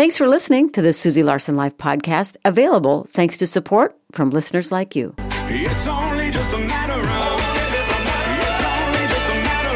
Thanks for listening to the Susie Larson Life podcast, available thanks to support from listeners like you. It's only just a matter of It's only just a matter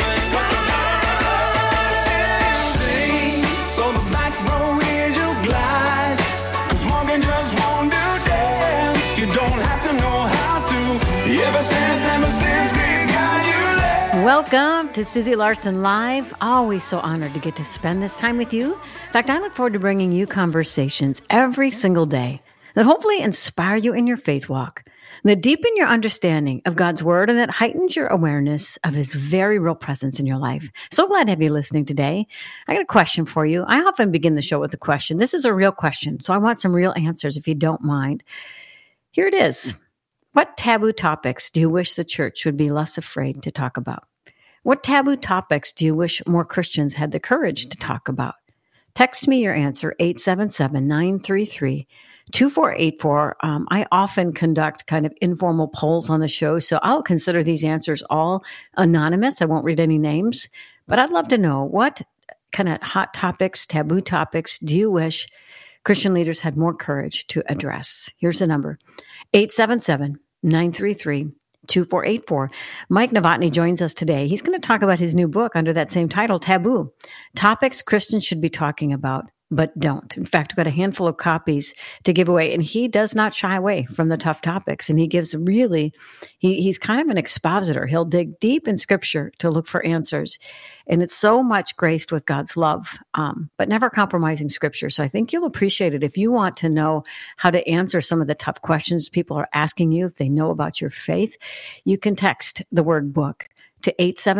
of Sing, so the back row is your glide. 'Cause walking just won't do dance. You don't have to know how to. Ever since grace got you there. Welcome to Susie Larson Live. Always so honored to get to spend this time with you. In fact, I look forward to bringing you conversations every single day that hopefully inspire you in your faith walk, that deepen your understanding of God's Word, and that heightens your awareness of His very real presence in your life. So glad to have you listening today. I got a question for you. I often begin the show with a question. This is a real question, so I want some real answers if you don't mind. Here it is. What taboo topics do you wish the church would be less afraid to talk about? What taboo topics do you wish more Christians had the courage to talk about? Text me your answer, 877-933-2484. I often conduct kind of informal polls on the show, so I'll consider these answers all anonymous. I won't read any names, but I'd love to know what kind of hot topics, taboo topics do you wish Christian leaders had more courage to address? Here's the number, 877-933-2484. Mike Novotny joins us today. He's going to talk about his new book under that same title, Taboo: Topics Christians Should Be Talking About, but Don't. In fact, we've got a handful of copies to give away, and he does not shy away from the tough topics. And he gives he's kind of an expositor. He'll dig deep in Scripture to look for answers. And it's so much graced with God's love, but never compromising Scripture. So I think you'll appreciate it. If you want to know how to answer some of the tough questions people are asking you, if they know about your faith, you can text the word book to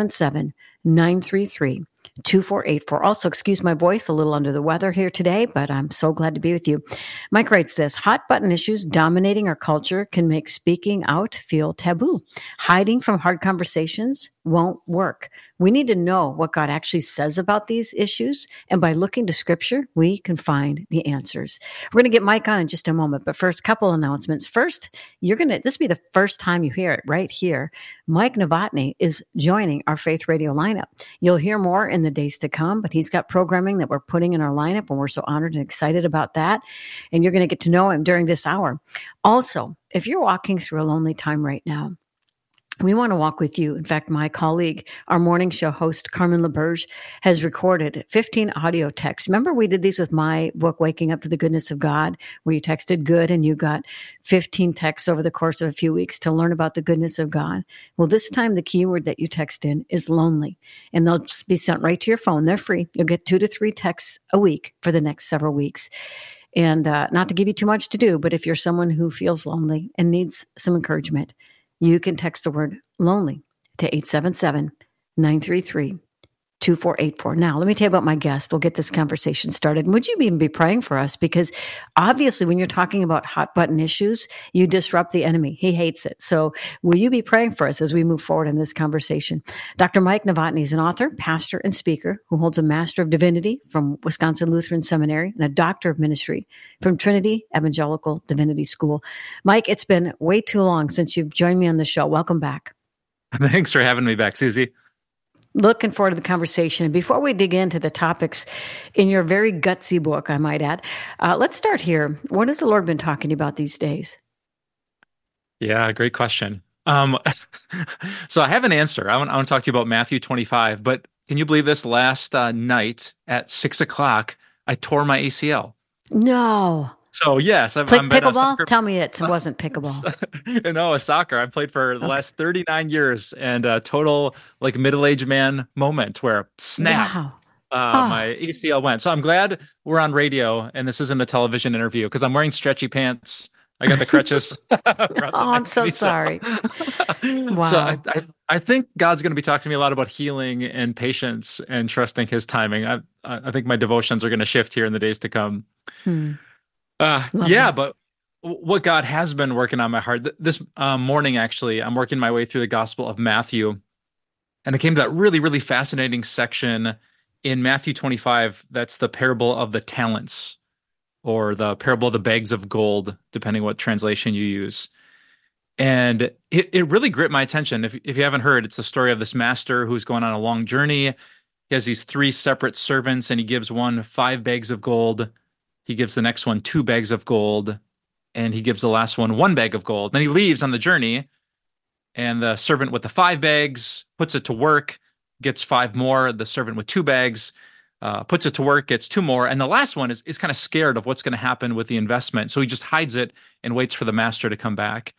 877-933-2484. Also, excuse my voice, a little under the weather here today, but I'm so glad to be with you. Mike writes this: hot button issues dominating our culture can make speaking out feel taboo. Hiding from hard conversations won't work. We need to know what God actually says about these issues, and by looking to Scripture, we can find the answers. We're going to get Mike on in just a moment, but first, couple announcements. First, this will be the first time you hear it right here. Mike Novotny is joining our Faith Radio lineup. You'll hear more in the days to come, but he's got programming that we're putting in our lineup, and we're so honored and excited about that. And you're going to get to know him during this hour. Also, if you're walking through a lonely time right now, we want to walk with you. In fact, my colleague, our morning show host, Carmen LaBerge, has recorded 15 audio texts. Remember, we did these with my book, Waking Up to the Goodness of God, where you texted good and you got 15 texts over the course of a few weeks to learn about the goodness of God. Well, this time, the keyword that you text in is lonely, and they'll be sent right to your phone. They're free. You'll get 2 to 3 texts a week for the next several weeks. And not to give you too much to do, but if you're someone who feels lonely and needs some encouragement, you can text the word lonely to 877-933-2484. Now, let me tell you about my guest. We'll get this conversation started. And would you even be praying for us? Because obviously, when you're talking about hot button issues, you disrupt the enemy. He hates it. So will you be praying for us as we move forward in this conversation? Dr. Mike Novotny is an author, pastor, and speaker who holds a Master of Divinity from Wisconsin Lutheran Seminary and a Doctor of Ministry from Trinity Evangelical Divinity School. Mike, it's been way too long since you've joined me on the show. Welcome back. Thanks for having me back, Susie. Looking forward to the conversation. And before we dig into the topics in your very gutsy book, I might add, let's start here. What has the Lord been talking about these days? Yeah, great question. So I have an answer. I want to talk to you about Matthew 25, but can you believe this? Last night at 6:00, I tore my ACL. No. So yes, I've been pickleball. Tell me it wasn't pickleball. No, soccer. I played for the last 39 years, and a total middle-aged man moment where snap, my ACL went. So I'm glad we're on radio and this isn't a television interview because I'm wearing stretchy pants. I got the crutches. I'm so sorry. Wow. So I think God's going to be talking to me a lot about healing and patience and trusting His timing. I think my devotions are going to shift here in the days to come. But what God has been working on my heart this morning, actually, I'm working my way through the Gospel of Matthew, and I came to that really, really fascinating section in Matthew 25. That's the parable of the talents, or the parable of the bags of gold, depending what translation you use. And it really gripped my attention. If you haven't heard, it's the story of this master who's going on a long journey, he has these 3 separate servants, and he gives one 5 bags of gold. He gives the next one 2 bags of gold, and he gives the last one 1 bag of gold. Then he leaves on the journey, and the servant with the 5 bags puts it to work, gets 5 more. The servant with 2 bags puts it to work, gets 2 more. And the last one is kind of scared of what's going to happen with the investment. So he just hides it and waits for the master to come back.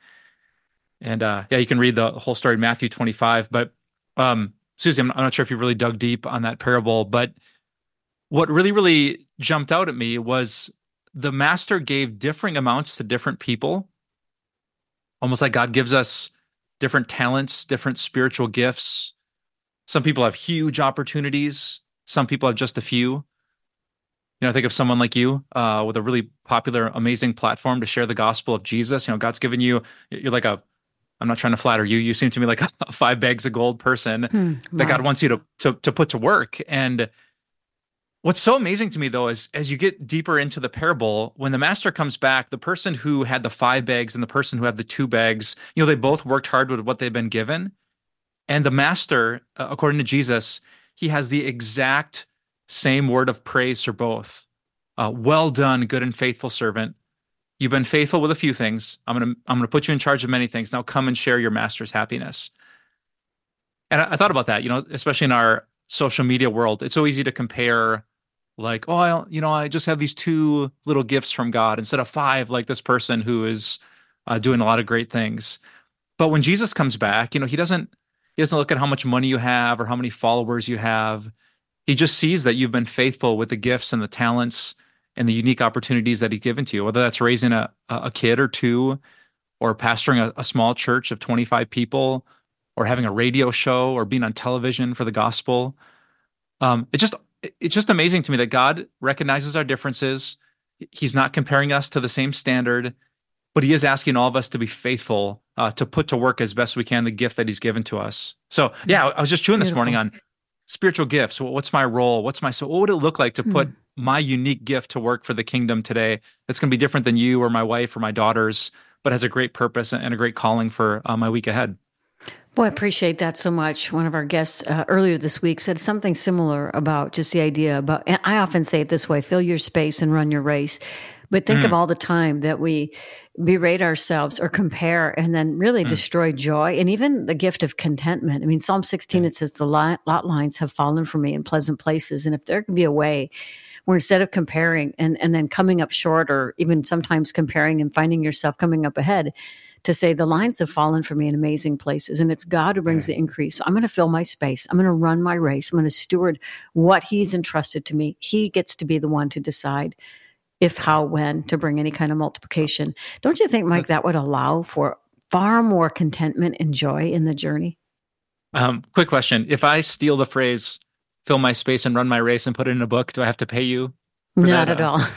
And you can read the whole story in Matthew 25. But Susie, I'm not sure if you really dug deep on that parable, but what really, really jumped out at me was the master gave differing amounts to different people, almost like God gives us different talents, different spiritual gifts. Some people have huge opportunities. Some people have just a few. Think of someone like you with a really popular, amazing platform to share the gospel of Jesus. God's given you, you're like I'm not trying to flatter you. You seem to me like a 5 bags of gold person that God wants you to put to work. And what's so amazing to me, though, is as you get deeper into the parable, when the master comes back, the person who had the 5 bags and the person who had the 2 bags, they both worked hard with what they've been given. And the master, according to Jesus, he has the exact same word of praise for both. Well done, good and faithful servant. You've been faithful with a few things. I'm gonna put you in charge of many things. Now come and share your master's happiness. And I thought about that, especially in our social media world. It's so easy to compare, like, oh, I just have these 2 little gifts from God instead of 5, like this person who is doing a lot of great things. But when Jesus comes back, he doesn't look at how much money you have or how many followers you have. He just sees that you've been faithful with the gifts and the talents and the unique opportunities that he's given to you, whether that's raising a kid or 2, or pastoring a small church of 25 people, or having a radio show, or being on television for the gospel. It's just amazing to me that God recognizes our differences. He's not comparing us to the same standard, but he is asking all of us to be faithful, to put to work as best we can the gift that he's given to us. So I was just chewing this morning on spiritual gifts. What's my role? What would it look like to put my unique gift to work for the kingdom today? That's going to be different than you or my wife or my daughters, but has a great purpose and a great calling for my week ahead. Boy, I appreciate that so much. One of our guests earlier this week said something similar about just the idea about, and I often say it this way, fill your space and run your race. But think of all the time that we berate ourselves or compare and then really destroy joy and even the gift of contentment. I mean, Psalm 16, it says, the lot lines have fallen for me in pleasant places. And if there can be a way where instead of comparing and then coming up short, or even sometimes comparing and finding yourself coming up ahead, to say the lines have fallen for me in amazing places, and it's God who brings the increase. So I'm going to fill my space. I'm going to run my race. I'm going to steward what he's entrusted to me. He gets to be the one to decide if, how, when to bring any kind of multiplication. Don't you think, Mike, that would allow for far more contentment and joy in the journey? Quick question. If I steal the phrase, fill my space and run my race, and put it in a book, do I have to pay you? Not at all.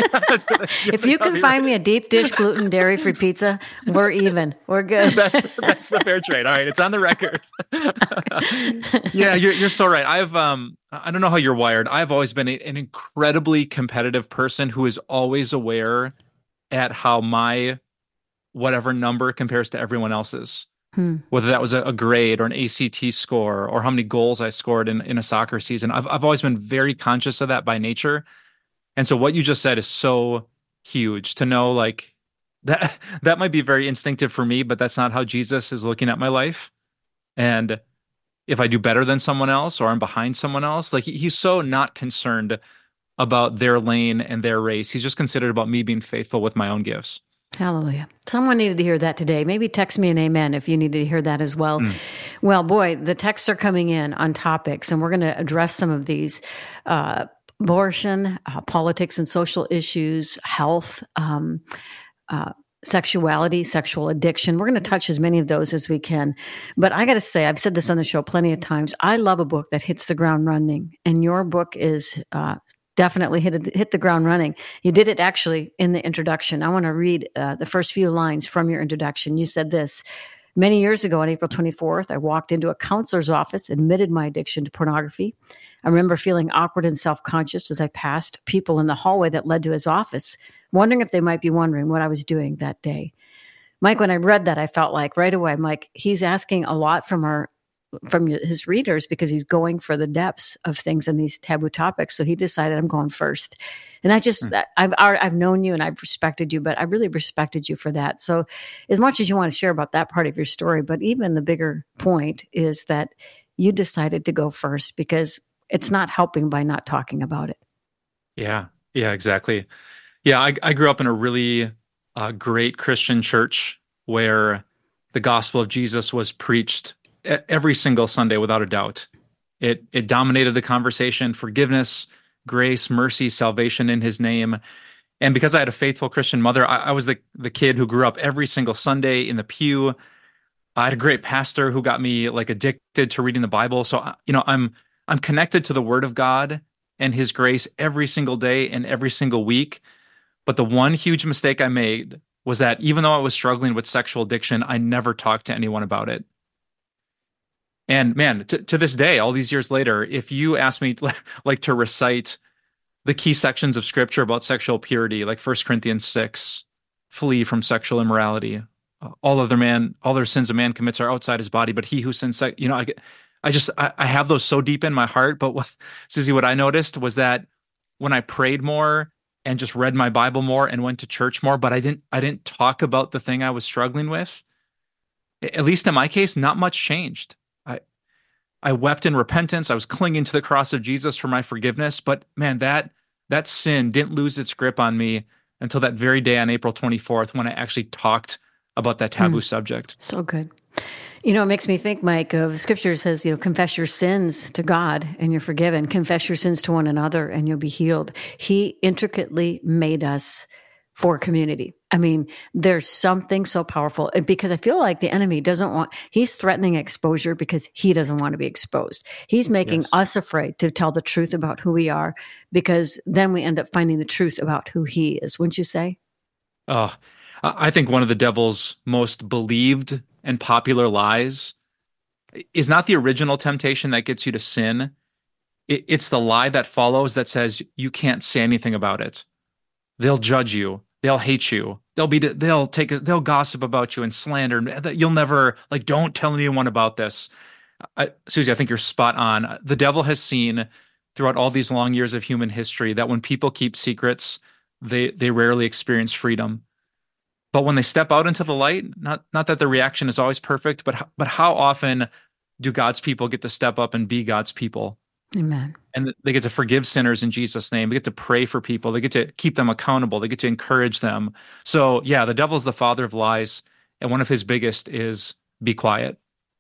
If you can find me a deep dish gluten dairy-free pizza, we're even. We're good. That's the fair trade. All right, it's on the record. Yeah, you're so right. I don't know how you're wired. I've always been an incredibly competitive person who is always aware at how my whatever number compares to everyone else's. Whether that was a grade or an ACT score, or how many goals I scored in a soccer season. I've always been very conscious of that by nature. And so what you just said is so huge to know, like, that might be very instinctive for me, but that's not how Jesus is looking at my life. And if I do better than someone else, or I'm behind someone else, like, he's so not concerned about their lane and their race. He's just considered about me being faithful with my own gifts. Hallelujah. Someone needed to hear that today. Maybe text me an amen if you needed to hear that as well. Well, boy, the texts are coming in on topics, and we're going to address some of these. Abortion, politics and social issues, health, sexuality, sexual addiction. We're going to touch as many of those as we can. But I got to say, I've said this on the show plenty of times, I love a book that hits the ground running. And your book is definitely hit the ground running. You did it actually in the introduction. I want to read the first few lines from your introduction. You said this: many years ago on April 24th, I walked into a counselor's office, admitted my addiction to pornography. I remember feeling awkward and self-conscious as I passed people in the hallway that led to his office, wondering if they might be wondering what I was doing that day. Mike, when I read that, I felt like right away, Mike, he's asking a lot from our from his readers because he's going for the depths of things in these taboo topics. So he decided, I'm going first. And I've known you and I've respected you, but I really respected you for that. So as much as you want to share about that part of your story, but even the bigger point is that you decided to go first because it's not helping by not talking about it. Yeah, exactly. Yeah, I grew up in a really great Christian church where the gospel of Jesus was preached every single Sunday without a doubt. It dominated the conversation: forgiveness, grace, mercy, salvation in his name. And because I had a faithful Christian mother, I was the kid who grew up every single Sunday in the pew. I had a great pastor who got me like addicted to reading the Bible. So, I'm connected to the Word of God and his grace every single day and every single week. But the one huge mistake I made was that even though I was struggling with sexual addiction, I never talked to anyone about it. And man, to this day, all these years later, if you ask me like to recite the key sections of scripture about sexual purity, like 1 Corinthians 6, flee from sexual immorality. All other sins a man commits are outside his body, but he who sins, I have those so deep in my heart. But Susie, what I noticed was that when I prayed more and just read my Bible more and went to church more, but I didn't talk about the thing I was struggling with, at least in my case, not much changed. I wept in repentance. I was clinging to the cross of Jesus for my forgiveness. But man, that sin didn't lose its grip on me until that very day on April 24th, when I actually talked about that taboo subject. So good. It makes me think, Mike, of Scripture says, confess your sins to God and you're forgiven. Confess your sins to one another and you'll be healed. He intricately made us for community. I mean, there's something so powerful because I feel like the enemy he's threatening exposure because he doesn't want to be exposed. He's making us afraid to tell the truth about who we are because then we end up finding the truth about who he is. Wouldn't you say? Oh, I think one of the devil's most believed and popular lies is not the original temptation that gets you to sin. It's the lie that follows that says you can't say anything about it. They'll judge you. They'll hate you. They'll gossip about you and slander. You'll never, don't tell anyone about this. Susie, I think you're spot on. The devil has seen throughout all these long years of human history that when people keep secrets, they rarely experience freedom. But when they step out into the light, not that the reaction is always perfect, but how often do God's people get to step up and be God's people? Amen. And they get to forgive sinners in Jesus' name. They get to pray for people. They get to keep them accountable. They get to encourage them. So yeah, the devil's the father of lies. And one of his biggest is be quiet.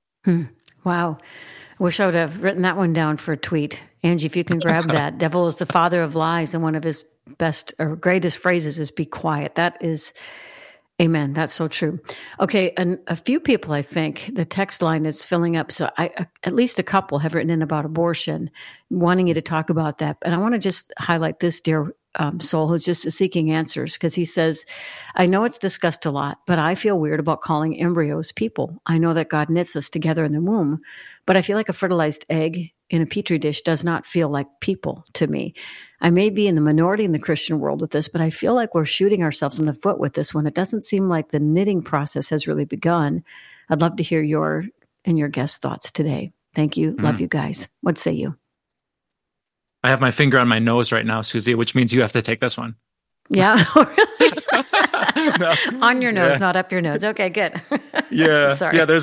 Wow. I wish I would have written that one down for a tweet. Angie, if you can grab that. Devil is the father of lies. And one of his best or greatest phrases is be quiet. That is, amen. That's so true. Okay. And a few people, I think the text line is filling up. So at least a couple have written in about abortion, wanting you to talk about that. And I want to just highlight this dear soul who's just seeking answers because he says, I know it's discussed a lot, but I feel weird about calling embryos people. I know that God knits us together in the womb, but I feel like a fertilized egg in a petri dish does not feel like people to me. I may be in the minority in the Christian world with this, but I feel like we're shooting ourselves in the foot with this one. It doesn't seem like the knitting process has really begun. I'd love to hear your guest thoughts today. Thank you. Love you guys. What say you? I have my finger on my nose right now, Susie, which means you have to take this one. Yeah. No. On your nose, not up your nose. Okay, good. Yeah. Sorry. Yeah,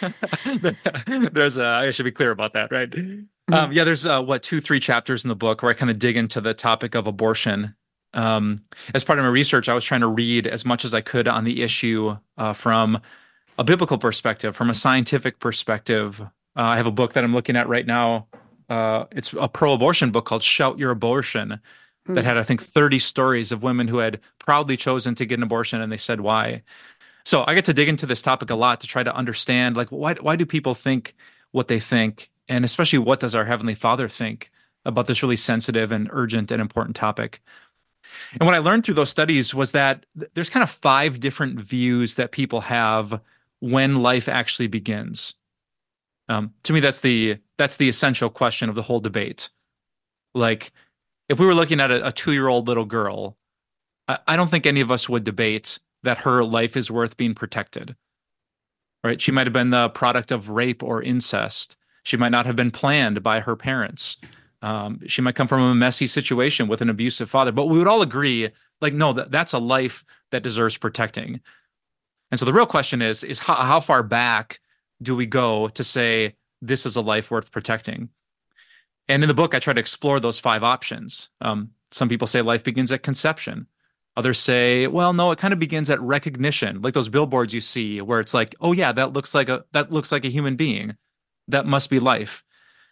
I should be clear about that, right? There's 2-3 chapters in the book where I kind of dig into the topic of abortion. As part of my research, I was trying to read as much as I could on the issue from a biblical perspective, from a scientific perspective. I have a book that I'm looking at right now. It's a pro-abortion book called Shout Your Abortion that had, I think, 30 stories of women who had proudly chosen to get an abortion, and they said why. So I get to dig into this topic a lot to try to understand, why do people think what they think? And especially, what does our Heavenly Father think about this really sensitive and urgent and important topic? And what I learned through those studies was that there's kind of 5 different views that people have when life actually begins. To me, that's the essential question of the whole debate. Like, if we were looking at a 2-year-old little girl, I don't think any of us would debate that her life is worth being protected. Right? She might have been the product of rape or incest. She might not have been planned by her parents. She might come from a messy situation with an abusive father, but we would all agree, like, no, that's a life that deserves protecting. And so the real question is how far back do we go to say this is a life worth protecting? And in the book, I try to explore those 5 options. Some people say life begins at conception. Others say, well, no, it kind of begins at recognition, like those billboards you see where it's like, oh yeah, that looks like a human being. That must be life.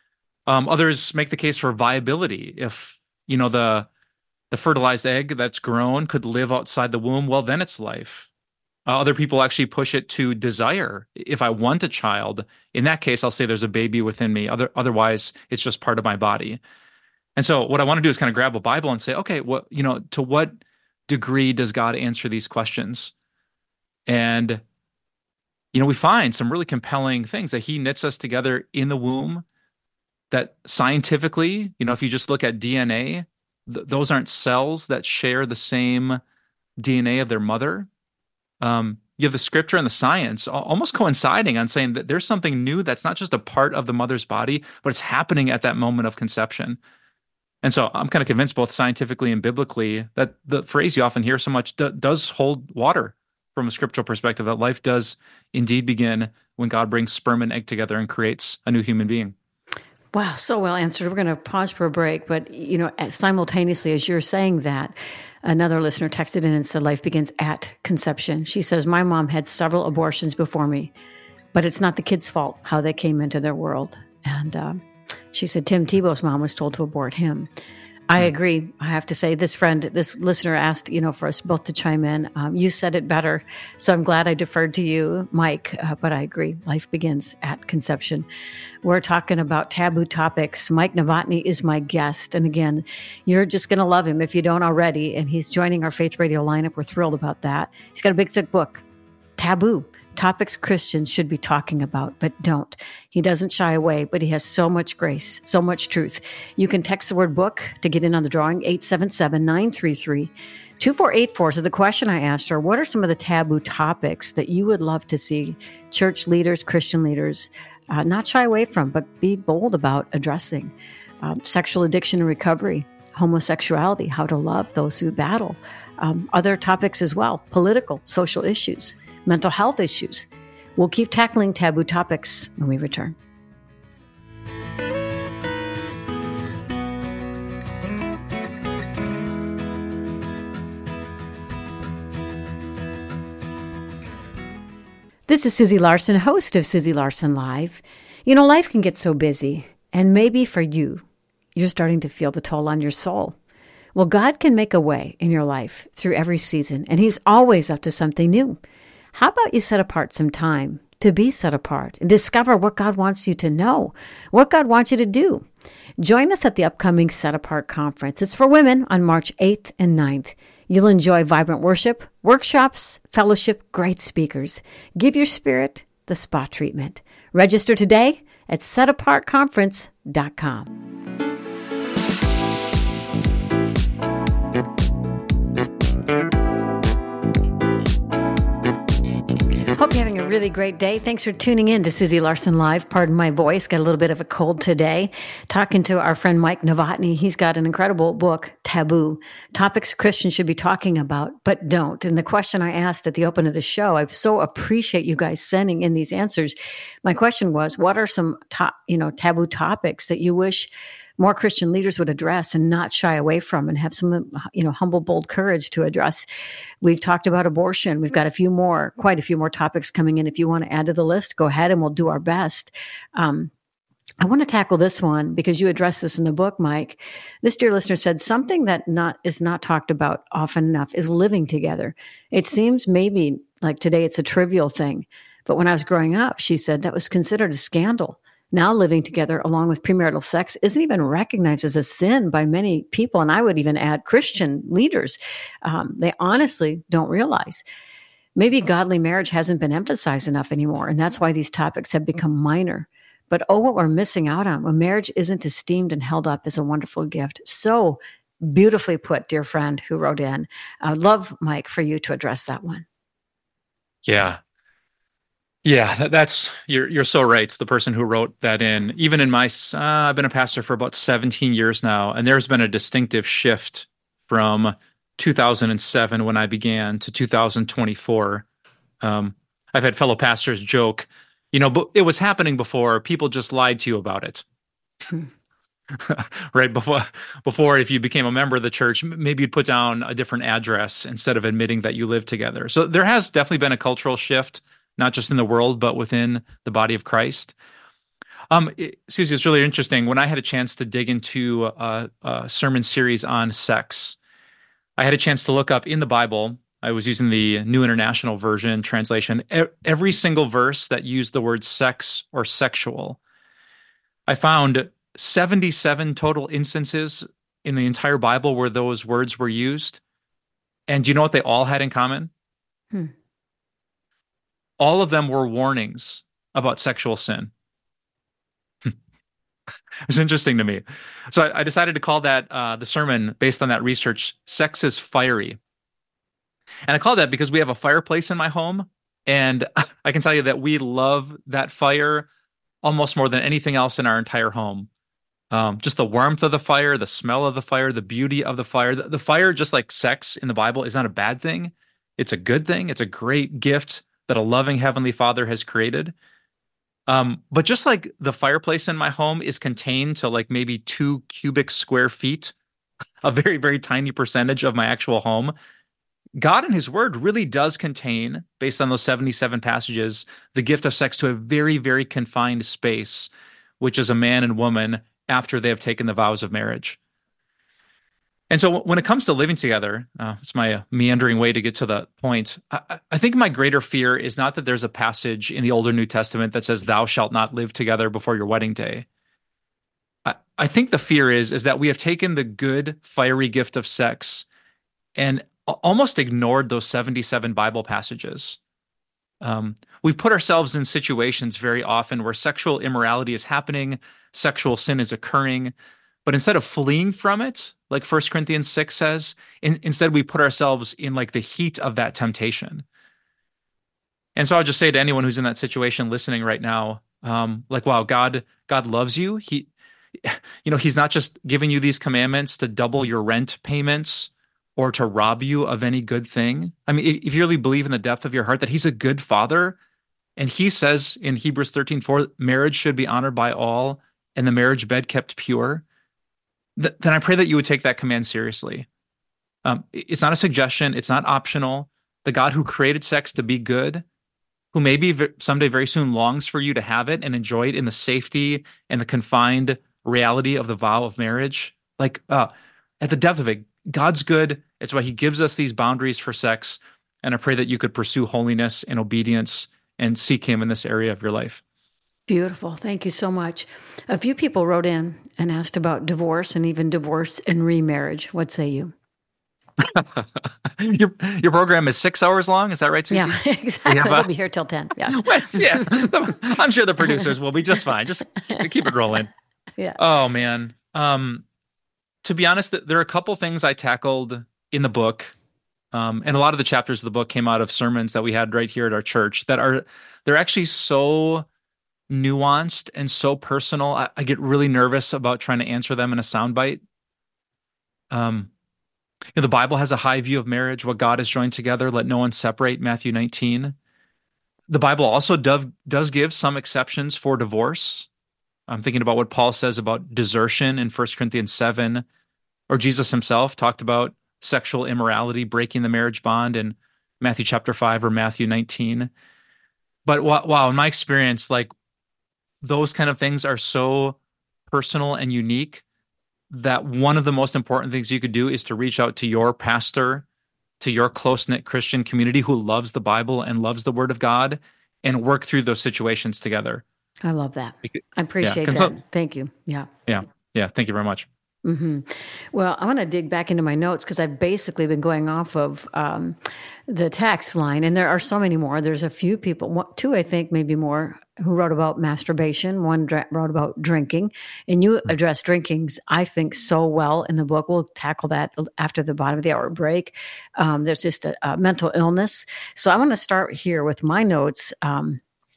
Others make the case for viability. If, the fertilized egg that's grown could live outside the womb, well, then it's life. Other people actually push it to desire. If I want a child, in that case, I'll say there's a baby within me. Otherwise, it's just part of my body. And so what I want to do is kind of grab a Bible and say, okay, to what degree does God answer these questions? And, we find some really compelling things that he knits us together in the womb, that scientifically, if you just look at DNA, those aren't cells that share the same DNA of their mother. You have the scripture and the science almost coinciding on saying that there's something new that's not just a part of the mother's body, but it's happening at that moment of conception. And so I'm kind of convinced both scientifically and biblically that the phrase you often hear so much does hold water from a scriptural perspective, that life does indeed begin when God brings sperm and egg together and creates a new human being. Wow, so well answered. We're going to pause for a break, but simultaneously as you're saying that, another listener texted in and said life begins at conception. She says, my mom had several abortions before me, but it's not the kid's fault how they came into their world. And she said Tim Tebow's mom was told to abort him. I agree. I have to say, this listener asked, for us both to chime in. You said it better, so I'm glad I deferred to you, Mike. But I agree. Life begins at conception. We're talking about taboo topics. Mike Novotny is my guest. And again, you're just going to love him if you don't already. And he's joining our Faith Radio lineup. We're thrilled about that. He's got a big, thick book, Taboo. Topics Christians should be talking about, but don't. He doesn't shy away, but he has so much grace, so much truth. You can text the word book to get in on the drawing, 877-933-2484. So the question I asked her, what are some of the taboo topics that you would love to see church leaders, Christian leaders, not shy away from, but be bold about addressing? Sexual addiction and recovery, homosexuality, how to love those who battle. Other topics as well, political, social issues, mental health issues. We'll keep tackling taboo topics when we return. This is Susie Larson, host of Susie Larson Live. Life can get so busy, and maybe for you, you're starting to feel the toll on your soul. Well, God can make a way in your life through every season, and He's always up to something new. How about you set apart some time to be set apart and discover what God wants you to know, what God wants you to do? Join us at the upcoming Set Apart Conference. It's for women on March 8th and 9th. You'll enjoy vibrant worship, workshops, fellowship, great speakers. Give your spirit the spa treatment. Register today at setapartconference.com. Hope you're having a really great day. Thanks for tuning in to Susie Larson Live. Pardon my voice. Got a little bit of a cold today. Talking to our friend Mike Novotny. He's got an incredible book, Taboo. Topics Christians should be talking about, but don't. And the question I asked at the open of the show, I so appreciate you guys sending in these answers. My question was, what are some taboo topics that you wish more Christian leaders would address and not shy away from, and have some, humble, bold courage to address? We've talked about abortion. We've got quite a few more topics coming in. If you want to add to the list, go ahead and we'll do our best. I want to tackle this one because you address this in the book, Mike. This dear listener said something that is not talked about often enough is living together. It seems maybe like today it's a trivial thing, but when I was growing up, she said that was considered a scandal. Now living together along with premarital sex isn't even recognized as a sin by many people. And I would even add Christian leaders. They honestly don't realize. Maybe godly marriage hasn't been emphasized enough anymore. And that's why these topics have become minor. But what we're missing out on when marriage isn't esteemed and held up as a wonderful gift. So beautifully put, dear friend who wrote in. I would love, Mike, for you to address that one. Yeah. Yeah, that's you're so right. The person who wrote that in, even in my, I've been a pastor for about 17 years now, and there's been a distinctive shift from 2007 when I began to 2024. Um, I've had fellow pastors joke, but it was happening before. People just lied to you about it. Hmm. Right before, if you became a member of the church, maybe you'd put down a different address instead of admitting that you live together. So there has definitely been a cultural shift, not just in the world, but within the body of Christ. Susie, it's really interesting. When I had a chance to dig into a sermon series on sex, I had a chance to look up in the Bible. I was using the New International Version translation. Every single verse that used the word sex or sexual, I found 77 total instances in the entire Bible where those words were used. And do you know what they all had in common? Hmm. All of them were warnings about sexual sin. It's interesting to me. So I decided to call that the sermon based on that research, Sex is Fiery. And I call that because we have a fireplace in my home. And I can tell you that we love that fire almost more than anything else in our entire home. Just the warmth of the fire, the smell of the fire, the beauty of the fire. The fire, just like sex in the Bible, is not a bad thing. It's a good thing. It's a great gift that a loving Heavenly Father has created. But just like the fireplace in my home is contained to like maybe 2 cubic square feet, a very, very tiny percentage of my actual home, God in his word really does contain, based on those 77 passages, the gift of sex to a very, very confined space, which is a man and woman after they have taken the vows of marriage. And so when it comes to living together, it's my meandering way to get to the point. I think my greater fear is not that there's a passage in the Old or New Testament that says, thou shalt not live together before your wedding day. I think the fear is that we have taken the good, fiery gift of sex and almost ignored those 77 Bible passages. We've put ourselves in situations very often where sexual immorality is happening, sexual sin is occurring, but instead of fleeing from it, like 1 Corinthians 6 says, instead we put ourselves in like the heat of that temptation. And so I'll just say to anyone who's in that situation listening right now, wow, God loves you. He's not just giving you these commandments to double your rent payments or to rob you of any good thing. I mean, if you really believe in the depth of your heart that he's a good father, and he says in Hebrews 13:4, marriage should be honored by all and the marriage bed kept pure, then I pray that you would take that command seriously. It's not a suggestion. It's not optional. The God who created sex to be good, who maybe someday very soon longs for you to have it and enjoy it in the safety and the confined reality of the vow of marriage, at the depth of it, God's good. It's why he gives us these boundaries for sex. And I pray that you could pursue holiness and obedience and seek him in this area of your life. Beautiful. Thank you so much. A few people wrote in and asked about divorce and even divorce and remarriage. What say you? Your program is 6 hours long. Is that right, Susie? Yeah, exactly. We'll be here till 10. Yes. Yeah. I'm sure the producers will be just fine. Just keep it rolling. Yeah. Oh, man. To be honest, there are a couple things I tackled in the book. And a lot of the chapters of the book came out of sermons that we had right here at our church they're actually so nuanced and so personal. I get really nervous about trying to answer them in a soundbite. The Bible has a high view of marriage. What God has joined together, let no one separate, Matthew 19. The Bible also does give some exceptions for divorce. I'm thinking about what Paul says about desertion in 1 Corinthians 7, or Jesus himself talked about sexual immorality, breaking the marriage bond in Matthew chapter 5 or Matthew 19. But wow, in my experience, those kind of things are so personal and unique that one of the most important things you could do is to reach out to your pastor, to your close-knit Christian community who loves the Bible and loves the Word of God, and work through those situations together. I love that. I appreciate that. Thank you. Yeah. Yeah. Thank you very much. Mm-hmm. Well, I want to dig back into my notes because I've basically been going off of the text line, and there are so many more. There's a few people, 2, I think, maybe more, who wrote about masturbation. One wrote about drinking, and you address drinkings, I think, so well in the book. We'll tackle that after the bottom of the hour break. There's just a mental illness. So I want to start here with my notes.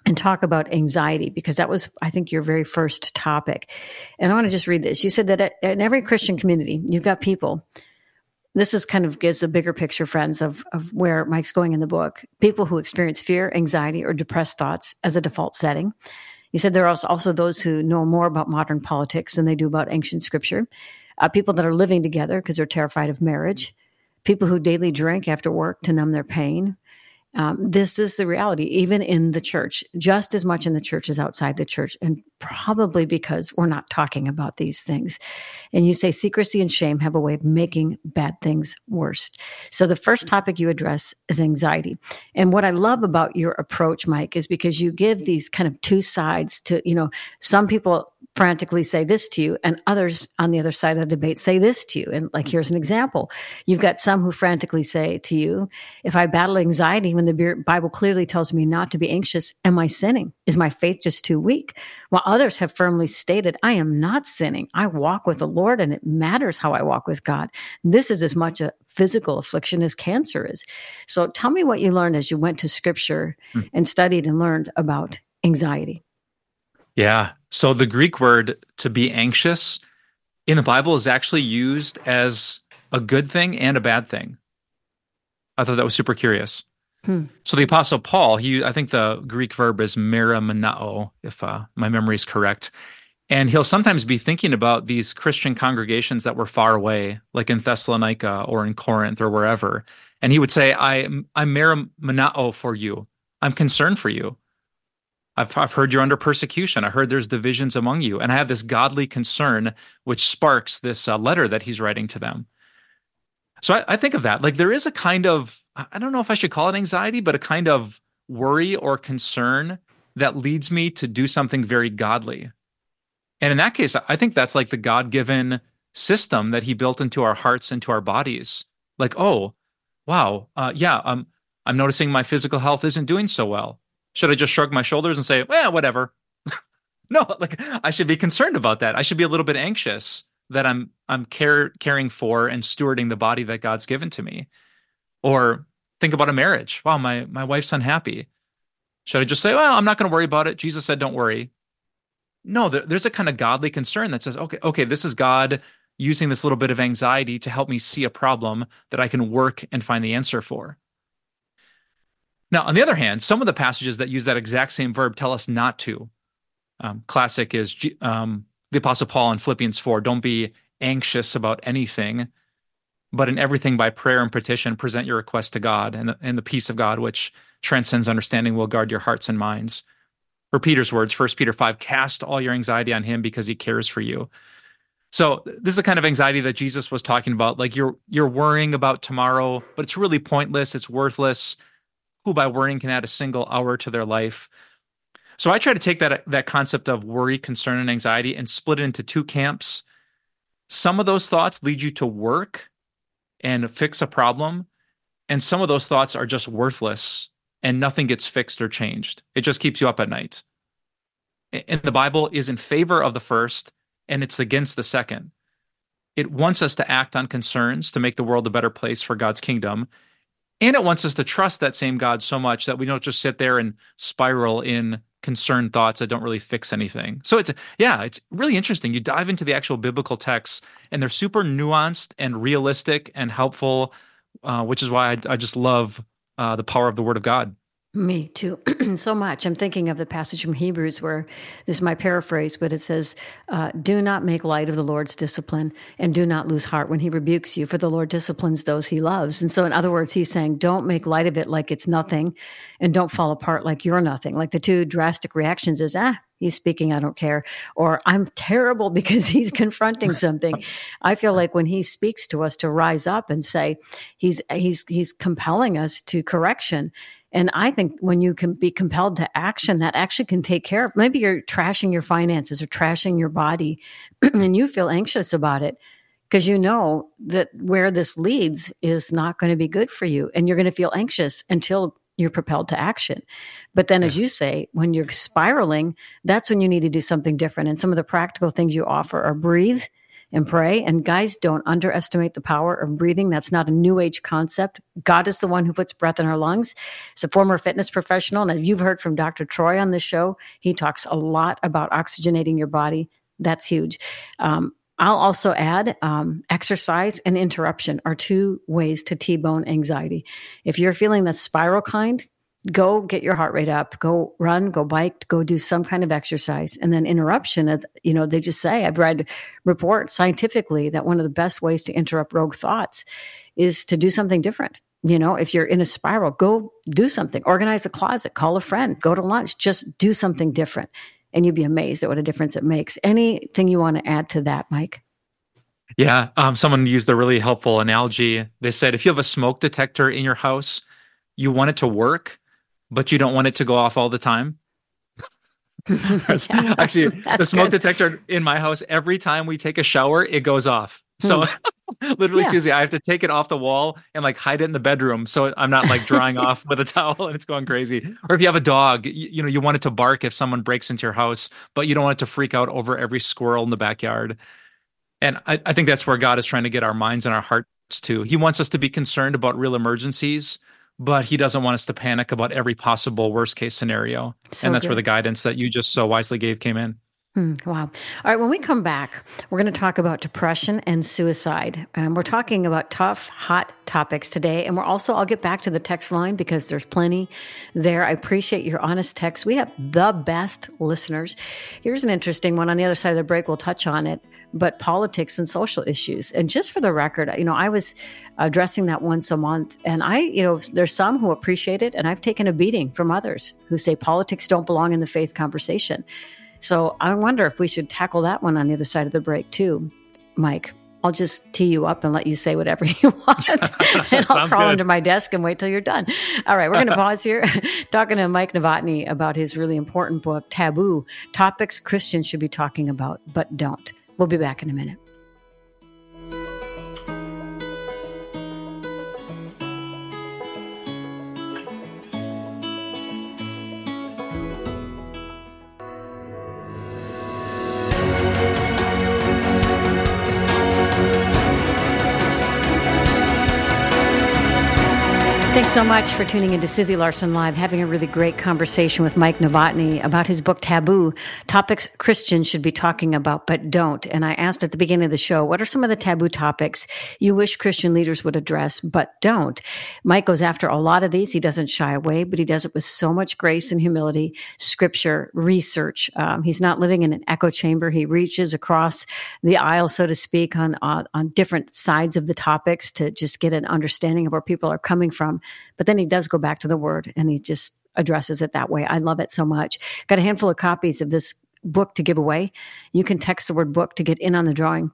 and talk about anxiety, because that was, I think, your very first topic. And I want to just read this. You said that in every Christian community, you've got people. This is kind of gives a bigger picture, friends, of where Mike's going in the book. People who experience fear, anxiety, or depressed thoughts as a default setting. You said there are also those who know more about modern politics than they do about ancient scripture. People that are living together because they're terrified of marriage. People who daily drink after work to numb their pain. This is the reality, even in the church, just as much in the church as outside the church, and probably because we're not talking about these things. And you say secrecy and shame have a way of making bad things worse. So the first topic you address is anxiety. And what I love about your approach, Mike, is because you give these kind of two sides to, some people frantically say this to you, and others on the other side of the debate say this to you. And like, here's an example. You've got some who frantically say to you, if I battle anxiety when the Bible clearly tells me not to be anxious, am I sinning? Is my faith just too weak? While others have firmly stated, I am not sinning. I walk with the Lord, and it matters how I walk with God. This is as much a physical affliction as cancer is. So tell me what you learned as you went to scripture and studied and learned about anxiety. Yeah. So the Greek word to be anxious in the Bible is actually used as a good thing and a bad thing. I thought that was super curious. So the Apostle Paul, I think the Greek verb is meramanao, if my memory is correct. And he'll sometimes be thinking about these Christian congregations that were far away, like in Thessalonica or in Corinth or wherever. And he would say, I'm meramanao for you. I'm concerned for you. I've heard you're under persecution. I heard there's divisions among you. And I have this godly concern, which sparks this letter that he's writing to them. So I think of that. Like, there is a kind of, I don't know if I should call it anxiety, but a kind of worry or concern that leads me to do something very godly. And in that case, I think that's like the God-given system that he built into our hearts, into our bodies. Like, oh, wow, I'm noticing my physical health isn't doing so well. Should I just shrug my shoulders and say, well, whatever? No, like, I should be concerned about that. I should be a little bit anxious that I'm caring for and stewarding the body that God's given to me. Or think about a marriage. Wow, my wife's unhappy. Should I just say, well, I'm not going to worry about it. Jesus said, don't worry. No, there's a kind of godly concern that says, okay, this is God using this little bit of anxiety to help me see a problem that I can work and find the answer for. Now, on the other hand, some of the passages that use that exact same verb tell us not to. Classic is the Apostle Paul in Philippians 4, don't be anxious about anything, but in everything by prayer and petition, present your request to God, and the peace of God, which transcends understanding, will guard your hearts and minds. Or Peter's words, 1 Peter 5, cast all your anxiety on him because he cares for you. So this is the kind of anxiety that Jesus was talking about. Like, you're worrying about tomorrow, but it's really pointless. It's worthless. Who by worrying can add a single hour to their life? So I try to take that concept of worry, concern, and anxiety and split it into two camps. Some of those thoughts lead you to work and fix a problem, and some of those thoughts are just worthless and nothing gets fixed or changed. It just keeps you up at night. And the Bible is in favor of the first, and it's against the second. It wants us to act on concerns to make the world a better place for God's kingdom. And it wants us to trust that same God so much that we don't just sit there and spiral in concerned thoughts that don't really fix anything. So it's really interesting. You dive into the actual biblical texts, and they're super nuanced and realistic and helpful, which is why I just love the power of the Word of God. Me too, so much. I'm thinking of the passage from Hebrews where, this is my paraphrase, but it says, do not make light of the Lord's discipline and do not lose heart when he rebukes you, for the Lord disciplines those he loves. And so in other words, he's saying, don't make light of it like it's nothing, and don't fall apart like you're nothing. Like, the two drastic reactions is, he's speaking, I don't care, or I'm terrible because he's confronting something. I feel like when he speaks to us to rise up and say, he's compelling us to correction. And I think when you can be compelled to action, that actually can take care of, maybe you're trashing your finances or trashing your body and you feel anxious about it because you know that where this leads is not going to be good for you. And you're going to feel anxious until you're propelled to action. But then, as you say, when you're spiraling, that's when you need to do something different. And some of the practical things you offer are breathe, and pray. And guys, don't underestimate the power of breathing. That's not a new age concept. God is the one who puts breath in our lungs. As a former fitness professional, and you've heard from Dr. Troy on this show, he talks a lot about oxygenating your body. That's huge. I'll also add exercise and interruption are two ways to T-bone anxiety. If you're feeling the spiral kind, go get your heart rate up, go run, go bike, go do some kind of exercise. And then interruption, they just say, I've read reports scientifically that one of the best ways to interrupt rogue thoughts is to do something different. If you're in a spiral, go do something, organize a closet, call a friend, go to lunch, just do something different. And you'd be amazed at what a difference it makes. Anything you want to add to that, Mike? Yeah. Someone used a really helpful analogy. They said, if you have a smoke detector in your house, you want it to work, but you don't want it to go off all the time. Actually, the smoke detector in my house, every time we take a shower, it goes off. So literally, Susie, I have to take it off the wall and hide it in the bedroom so I'm not drying off with a towel and it's going crazy. Or if you have a dog, you want it to bark if someone breaks into your house, but you don't want it to freak out over every squirrel in the backyard. And I think that's where God is trying to get our minds and our hearts to. He wants us to be concerned about real emergencies, but he doesn't want us to panic about every possible worst case scenario. And that's where the guidance that you just so wisely gave came in. Wow. All right. When we come back, we're going to talk about depression and suicide. We're talking about tough, hot topics today. And I'll get back to the text line because there's plenty there. I appreciate your honest text. We have the best listeners. Here's an interesting one. On the other side of the break, we'll touch on it, but politics and social issues. And just for the record, I was addressing that once a month, and there's some who appreciate it, and I've taken a beating from others who say politics don't belong in the faith conversation. So I wonder if we should tackle that one on the other side of the break too, Mike. I'll just tee you up and let you say whatever you want. And I'll crawl under my desk and wait till you're done. All right, we're going to pause here. Talking to Mike Novotny about his really important book, Taboo, Topics Christians Should Be Talking About, But Don't. We'll be back in a minute. Thanks so much for tuning into Susie Larson Live, having a really great conversation with Mike Novotny about his book, Taboo, Topics Christians Should Be Talking About, But Don't. And I asked at the beginning of the show, what are some of the taboo topics you wish Christian leaders would address, but don't? Mike goes after a lot of these. He doesn't shy away, but he does it with so much grace and humility, scripture, research. He's not living in an echo chamber. He reaches across the aisle, so to speak, on different sides of the topics to just get an understanding of where people are coming from. But then he does go back to the word and he just addresses it that way. I love it so much. Got a handful of copies of this book to give away. You can text the word book to get in on the drawing,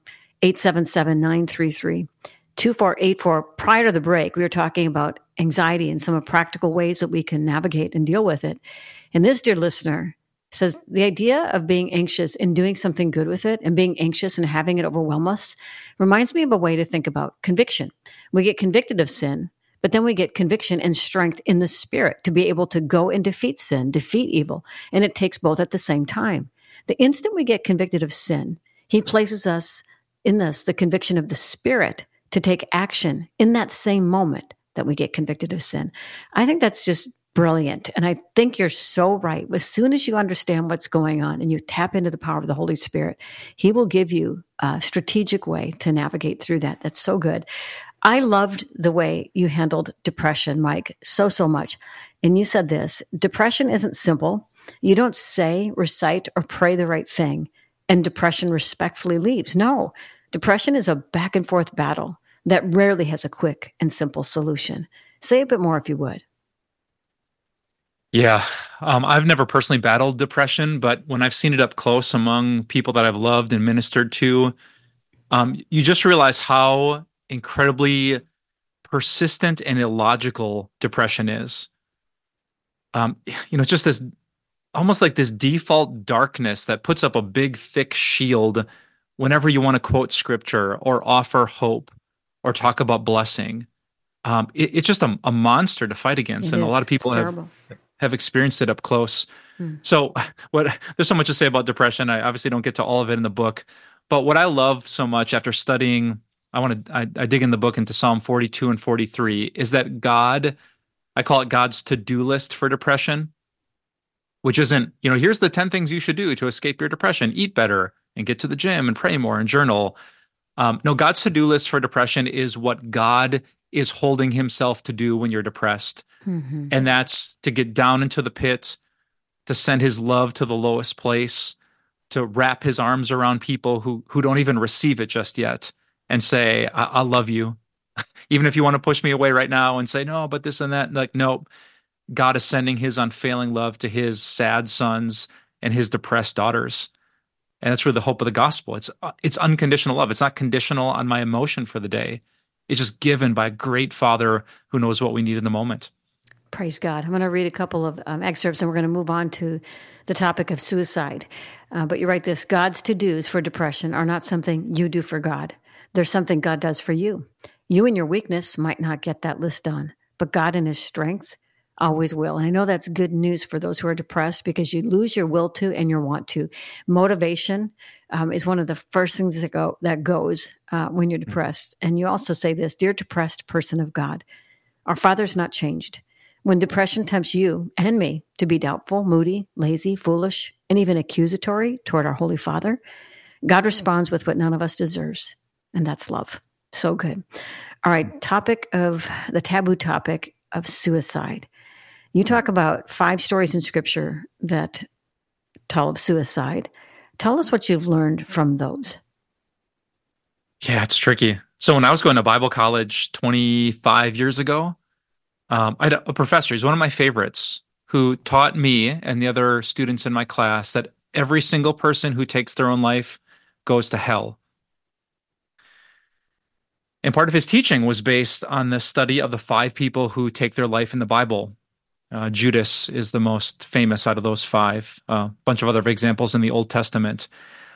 877-933-2484. Prior to the break, we were talking about anxiety and some of practical ways that we can navigate and deal with it. And this dear listener says the idea of being anxious and doing something good with it and being anxious and having it overwhelm us reminds me of a way to think about conviction. We get convicted of sin, but then we get conviction and strength in the spirit to be able to go and defeat sin, defeat evil. And it takes both at the same time. The instant we get convicted of sin, he places us in the conviction of the spirit to take action in that same moment that we get convicted of sin. I think that's just brilliant. And I think you're so right. As soon as you understand what's going on and you tap into the power of the Holy Spirit, he will give you a strategic way to navigate through that. That's so good. I loved the way you handled depression, Mike, so much. And you said this, depression isn't simple. You don't say, recite, or pray the right thing, and depression respectfully leaves. No, depression is a back and forth battle that rarely has a quick and simple solution. Say a bit more if you would. Yeah, I've never personally battled depression, but when I've seen it up close among people that I've loved and ministered to, you just realize how incredibly persistent and illogical depression is. Just this, almost like this default darkness that puts up a big, thick shield whenever you want to quote scripture or offer hope or talk about blessing. It's just a monster to fight against. A lot of people have experienced it up close. So there's so much to say about depression. I obviously don't get to all of it in the book, But what I love so much after studying, I dig in the book into Psalm 42 and 43, is that God, I call it God's to-do list for depression, which isn't, here's the 10 things you should do to escape your depression: eat better and get to the gym and pray more and journal. No, God's to-do list for depression is what God is holding himself to do when you're depressed. Mm-hmm. And that's to get down into the pit, to send his love to the lowest place, to wrap his arms around people who don't even receive it just yet and say, I love you. Even if you want to push me away right now and say, no, but this and that, like, no, God is sending his unfailing love to his sad sons and his depressed daughters. And that's really the hope of the gospel. It's unconditional love. It's not conditional on my emotion for the day. It's just given by a great Father who knows what we need in the moment. Praise God. I'm going to read a couple of excerpts, and we're going to move on to the topic of suicide. But you write this: God's to-dos for depression are not something you do for God. They're something God does for you. You in your weakness might not get that list done, but God in his strength always will. And I know that's good news for those who are depressed, because you lose your will to and your want to. Motivation is one of the first things that goes when you're depressed. And you also say this: Dear depressed person of God, our Father's not changed. When depression tempts you and me to be doubtful, moody, lazy, foolish, and even accusatory toward our Holy Father, God responds with what none of us deserves, and that's love. So good. All right, the taboo topic of suicide. You talk about 5 stories in Scripture that tell of suicide. Tell us what you've learned from those. Yeah, it's tricky. So when I was going to Bible college 25 years ago, I had a professor. He's one of my favorites, who taught me and the other students in my class that every single person who takes their own life goes to hell. And part of his teaching was based on the study of the 5 people who take their life in the Bible. Judas is the most famous out of those 5. A bunch of other examples in the Old Testament.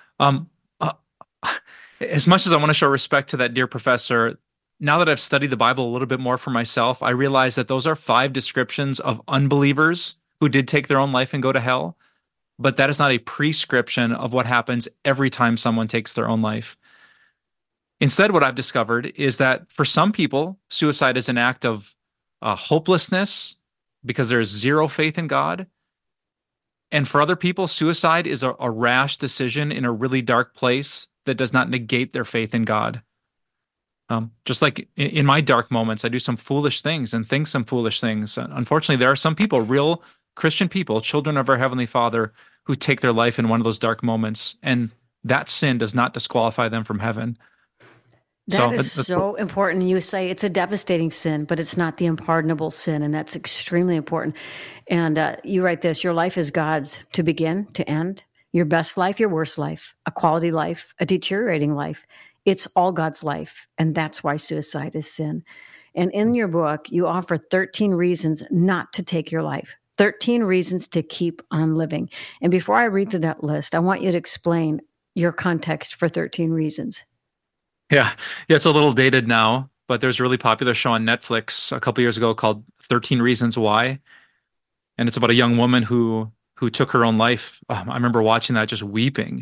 As much as I want to show respect to that dear professor, now that I've studied the Bible a little bit more for myself, I realize that those are 5 descriptions of unbelievers who did take their own life and go to hell. But that is not a prescription of what happens every time someone takes their own life. Instead, what I've discovered is that for some people, suicide is an act of hopelessness because there is zero faith in God. And for other people, suicide is a rash decision in a really dark place that does not negate their faith in God. Just like in my dark moments, I do some foolish things and think some foolish things. Unfortunately, there are some people, real Christian people, children of our Heavenly Father, who take their life in one of those dark moments. And that sin does not disqualify them from heaven. That is so important. You say it's a devastating sin, but it's not the unpardonable sin, and that's extremely important. And you write this: your life is God's to begin, to end. Your best life, your worst life, a quality life, a deteriorating life. It's all God's life, and that's why suicide is sin. And in your book, you offer 13 reasons not to take your life, 13 reasons to keep on living. And before I read through that list, I want you to explain your context for 13 reasons. Yeah, it's a little dated now, but there's a really popular show on Netflix a couple years ago called 13 Reasons Why. And it's about a young woman who took her own life. I remember watching that, just weeping,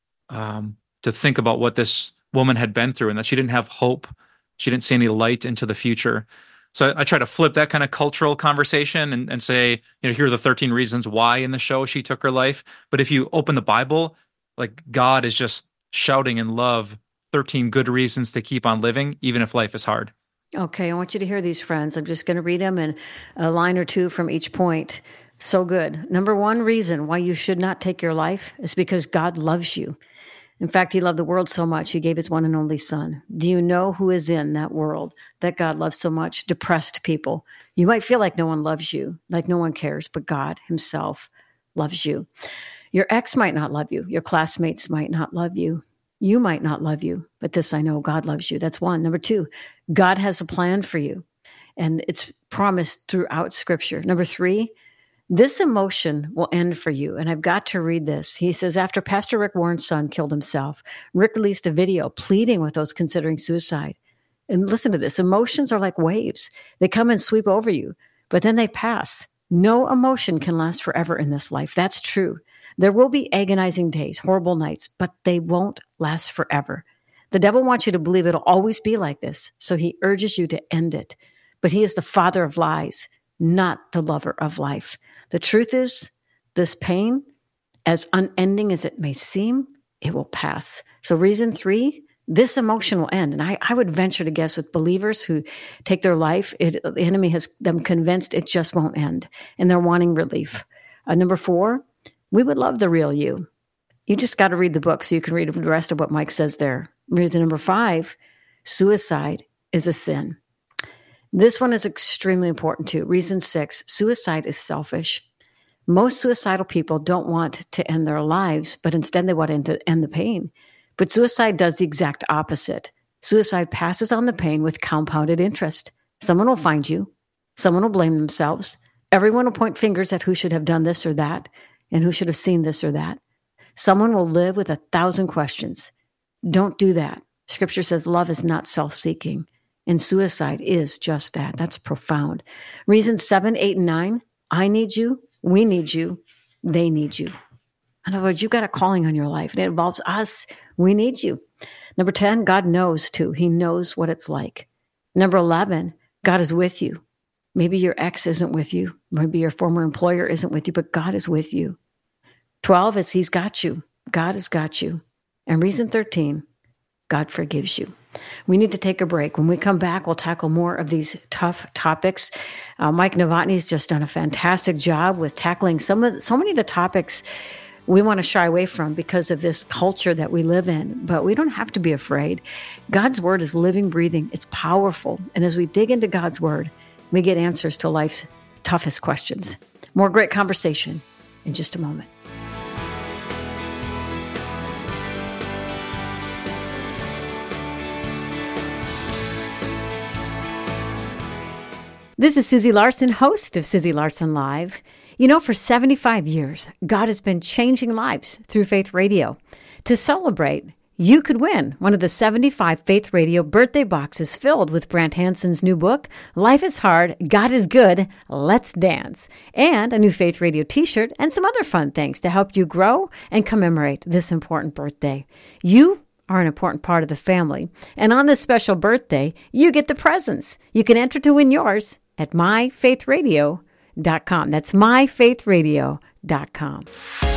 to think about what this woman had been through and that she didn't have hope. She didn't see any light into the future. So I try to flip that kind of cultural conversation and say, here are the 13 reasons why in the show she took her life. But if you open the Bible, like, God is just shouting in love, 13 good reasons to keep on living, even if life is hard. Okay, I want you to hear these, friends. I'm just going to read them in a line or two from each point. So good. Number 1 reason why you should not take your life is because God loves you. In fact, he loved the world so much, he gave his one and only son. Do you know who is in that world that God loves so much? Depressed people. You might feel like no one loves you, like no one cares, but God himself loves you. Your ex might not love you. Your classmates might not love you. You might not love you, but this I know, God loves you. That's 1. Number 2, God has a plan for you, and it's promised throughout Scripture. Number 3, this emotion will end for you. And I've got to read this. He says, after Pastor Rick Warren's son killed himself, Rick released a video pleading with those considering suicide. And listen to this. Emotions are like waves. They come and sweep over you, but then they pass. No emotion can last forever in this life. That's true. There will be agonizing days, horrible nights, but they won't last forever. The devil wants you to believe it'll always be like this, so he urges you to end it. But he is the father of lies, not the lover of life. The truth is, this pain, as unending as it may seem, it will pass. So reason 3, this emotion will end. And I would venture to guess with believers who take their life, the enemy has them convinced it just won't end, and they're wanting relief. Number 4, we would love the real you. You just got to read the book so you can read the rest of what Mike says there. Reason number 5, suicide is a sin. This one is extremely important too. Reason 6, suicide is selfish. Most suicidal people don't want to end their lives, but instead they want to end the pain. But suicide does the exact opposite. Suicide passes on the pain with compounded interest. Someone will find you. Someone will blame themselves. Everyone will point fingers at who should have done this or that, and who should have seen this or that. Someone will live with 1,000 questions. Don't do that. Scripture says love is not self-seeking, and suicide is just that. That's profound. Reasons 7, 8, and 9, I need you, we need you, they need you. In other words, you've got a calling on your life, and it involves us. We need you. Number 10, God knows too. He knows what it's like. Number 11, God is with you. Maybe your ex isn't with you. Maybe your former employer isn't with you, but God is with you. 12 is He's got you. God has got you. And reason 13, God forgives you. We need to take a break. When we come back, we'll tackle more of these tough topics. Mike Novotny's just done a fantastic job with tackling so many of the topics we want to shy away from because of this culture that we live in. But we don't have to be afraid. God's word is living, breathing. It's powerful. And as we dig into God's word, we get answers to life's toughest questions. More great conversation in just a moment. This is Susie Larson, host of Susie Larson Live. You know, for 75 years, God has been changing lives through Faith Radio. To celebrate, you could win one of the 75 Faith Radio birthday boxes filled with Brant Hansen's new book, Life is Hard, God is Good, Let's Dance, and a new Faith Radio t-shirt and some other fun things to help you grow and commemorate this important birthday. You are an important part of the family, and on this special birthday, you get the presents. You can enter to win yours at myfaithradio.com. That's myfaithradio.com.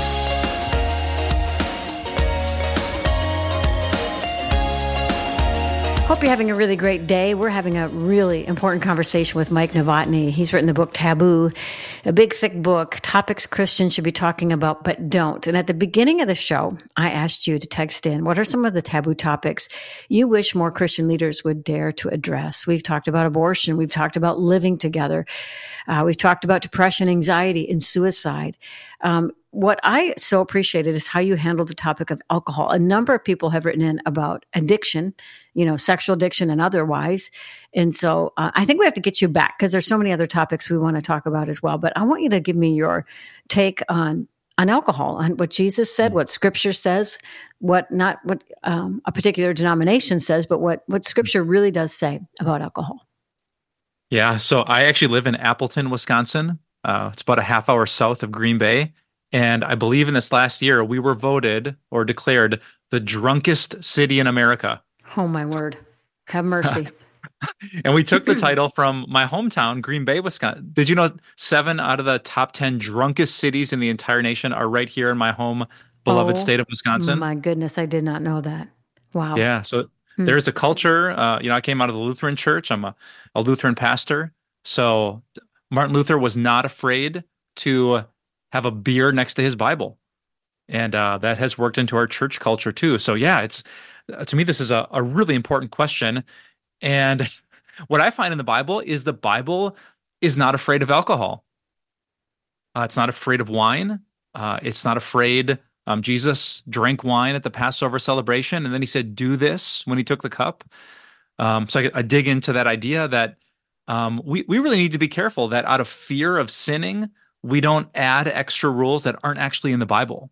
Hope you're having a really great day. We're having a really important conversation with Mike Novotny. He's written the book Taboo, a big, thick book, topics Christians should be talking about but don't. And at the beginning of the show, I asked you to text in, what are some of the taboo topics you wish more Christian leaders would dare to address? We've talked about abortion. We've talked about living together. We've talked about depression, anxiety, and suicide. What I so appreciated is how you handled the topic of alcohol. A number of people have written in about addiction, sexual addiction and otherwise. And so I think we have to get you back because there's so many other topics we want to talk about as well. But I want you to give me your take on alcohol, on what Jesus said, what Scripture says, not what a particular denomination says, but what Scripture really does say about alcohol. Yeah, so I actually live in Appleton, Wisconsin. It's about a half hour south of Green Bay. And I believe in this last year, we were voted or declared the drunkest city in America. Oh, my word. Have mercy. And we took the title from my hometown, Green Bay, Wisconsin. Did you know 7 out of the top 10 drunkest cities in the entire nation are right here in my home, beloved state of Wisconsin? My goodness, I did not know that. Wow. Yeah, so there's a culture. I came out of the Lutheran church. I'm a Lutheran pastor. So Martin Luther was not afraid to have a beer next to his Bible. And that has worked into our church culture too. So yeah, to me, this is a really important question. And what I find in the Bible is not afraid of alcohol. It's not afraid of wine. It's not afraid. Jesus drank wine at the Passover celebration, and then he said, do this when he took the cup. So I dig into that idea that we really need to be careful that out of fear of sinning, we don't add extra rules that aren't actually in the Bible.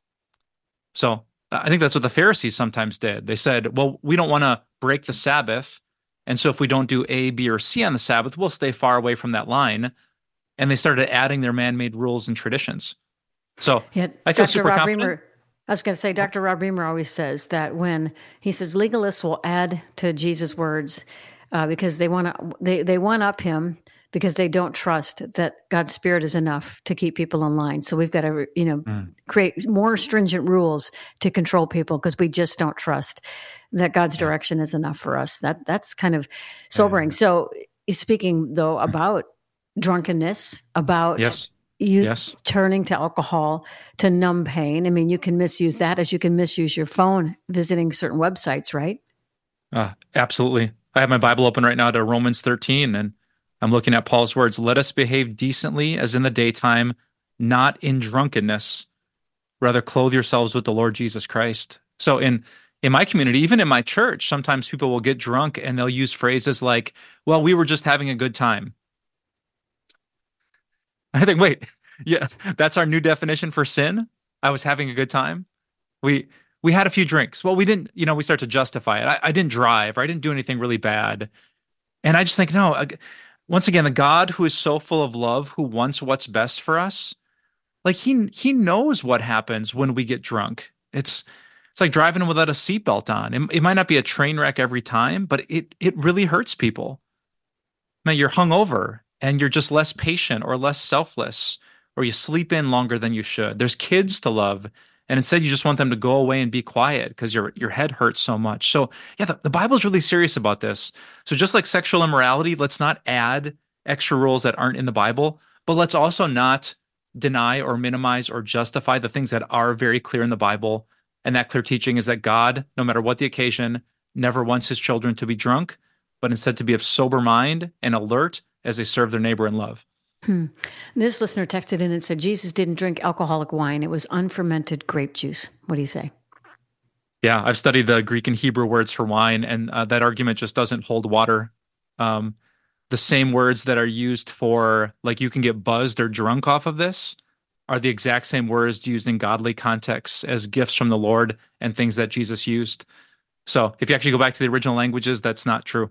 So I think that's what the Pharisees sometimes did. They said, well, we don't want to break the Sabbath. And so if we don't do A, B, or C on the Sabbath, we'll stay far away from that line. And they started adding their man-made rules and traditions. So Yeah, I feel Dr. super Rob confident. Reamer. I was going to say, Dr. Rob Reamer always says that when he says legalists will add to Jesus' words because they want to, they one up him because they don't trust that God's Spirit is enough to keep people in line. So we've got to, create more stringent rules to control people because we just don't trust that God's direction is enough for us. That's kind of sobering. So speaking though about drunkenness, about Yes. turning to alcohol to numb pain. I mean, you can misuse that as you can misuse your phone visiting certain websites, right? Absolutely. I have my Bible open right now to Romans 13, and I'm looking at Paul's words. Let us behave decently as in the daytime, not in drunkenness. Rather, clothe yourselves with the Lord Jesus Christ. So in my community, even in my church, sometimes people will get drunk and they'll use phrases like, well, we were just having a good time. I think, wait, yes, that's our new definition for sin. I was having a good time. We had a few drinks. Well, we didn't, we start to justify it. I didn't drive, or I didn't do anything really bad. And I just think, no, once again, the God who is so full of love, who wants what's best for us, like he knows what happens when we get drunk. It's like driving without a seatbelt on. It might not be a train wreck every time, but it really hurts people. Man, you're hungover and you're just less patient or less selfless, or you sleep in longer than you should. There's kids to love, and instead you just want them to go away and be quiet because your head hurts so much. So yeah, the Bible's really serious about this. So just like sexual immorality, let's not add extra rules that aren't in the Bible, but let's also not deny or minimize or justify the things that are very clear in the Bible. And that clear teaching is that God, no matter what the occasion, never wants his children to be drunk, but instead to be of sober mind and alert as they serve their neighbor in love. This listener texted in and said, Jesus didn't drink alcoholic wine. It was unfermented grape juice. What do you say? Yeah, I've studied the Greek and Hebrew words for wine, and that argument just doesn't hold water. The same words that are used for, like, you can get buzzed or drunk off of this are the exact same words used in godly contexts as gifts from the Lord and things that Jesus used. So if you actually go back to the original languages, that's not true.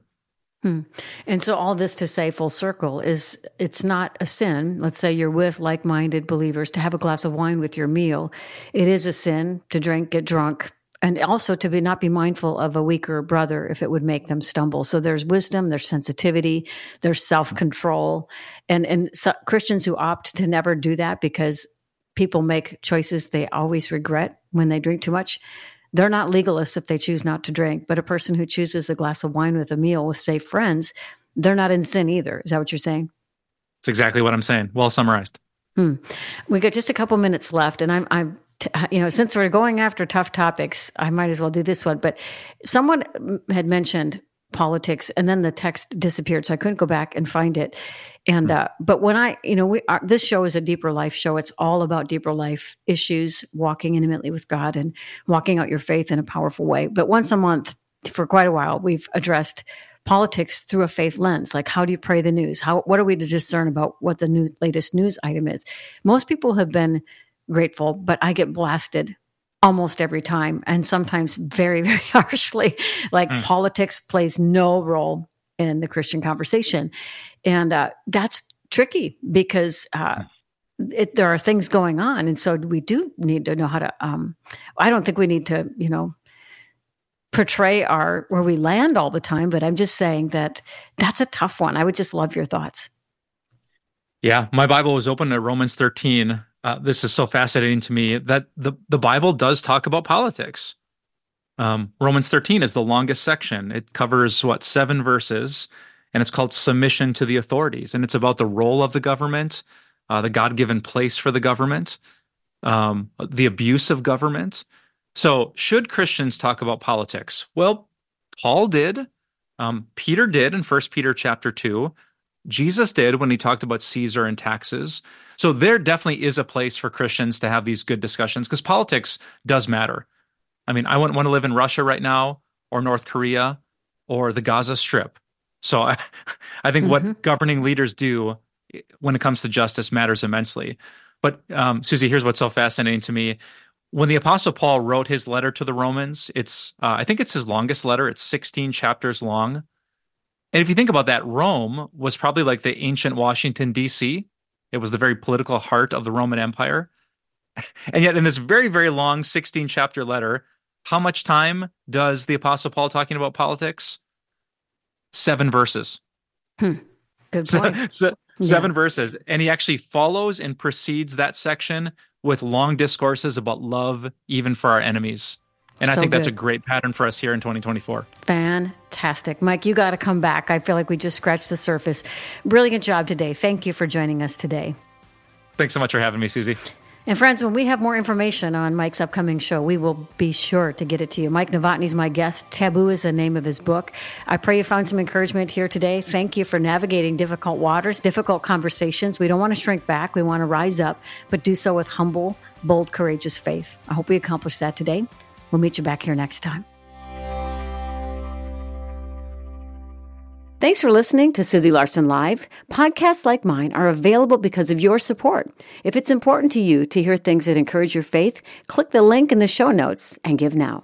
And so all this to say, full circle, is it's not a sin. Let's say you're with like-minded believers to have a glass of wine with your meal. It is a sin to drink, get drunk, and also to not be mindful of a weaker brother if it would make them stumble. So there's wisdom, there's sensitivity, there's self-control. And so Christians who opt to never do that because people make choices they always regret when they drink too much, they're not legalists if they choose not to drink, but a person who chooses a glass of wine with a meal with, say, friends, they're not in sin either. Is that what you're saying? That's exactly what I'm saying. Well summarized. We got just a couple minutes left, and I'm since we're going after tough topics, I might as well do this one. But someone had mentioned politics, and then the text disappeared, so I couldn't go back and find it. And but when this show is a deeper life show. It's all about deeper life issues, walking intimately with God and walking out your faith in a powerful way. But once a month, for quite a while, we've addressed politics through a faith lens. Like, how do you pray the news? What are we to discern about what the latest news item is? Most people have been grateful, but I get blasted almost every time, and sometimes very, very harshly. Like politics plays no role in the Christian conversation. And that's tricky because there are things going on. And so we do need to know how to, I don't think we need to, portray where we land all the time, but I'm just saying that that's a tough one. I would just love your thoughts. Yeah, my Bible was open at Romans 13. This is so fascinating to me that the Bible does talk about politics. Romans 13 is the longest section. It covers 7 verses, and it's called Submission to the Authorities. And it's about the role of the government, the God-given place for the government, the abuse of government. So should Christians talk about politics? Well, Paul did. Peter did in 1 Peter chapter 2. Jesus did when he talked about Caesar and taxes. So there definitely is a place for Christians to have these good discussions because politics does matter. I mean, I wouldn't want to live in Russia right now or North Korea or the Gaza Strip. So I think what governing leaders do when it comes to justice matters immensely. But Susie, here's what's so fascinating to me. When the Apostle Paul wrote his letter to the Romans, I think it's his longest letter. It's 16 chapters long. And if you think about that, Rome was probably like the ancient Washington, D.C. It was the very political heart of the Roman Empire. And yet in this very, very long 16 chapter letter, how much time does the Apostle Paul talking about politics? 7 verses. Good point. Seven verses. And he actually follows and precedes that section with long discourses about love, even for our enemies. And I think that's a great pattern for us here in 2024. Fantastic. Mike, you got to come back. I feel like we just scratched the surface. Brilliant job today. Thank you for joining us today. Thanks so much for having me, Susie. And friends, when we have more information on Mike's upcoming show, we will be sure to get it to you. Mike Novotny is my guest. Taboo is the name of his book. I pray you found some encouragement here today. Thank you for navigating difficult waters, difficult conversations. We don't want to shrink back. We want to rise up, but do so with humble, bold, courageous faith. I hope we accomplished that today. We'll meet you back here next time. Thanks for listening to Susie Larson Live. Podcasts like mine are available because of your support. If it's important to you to hear things that encourage your faith, click the link in the show notes and give now.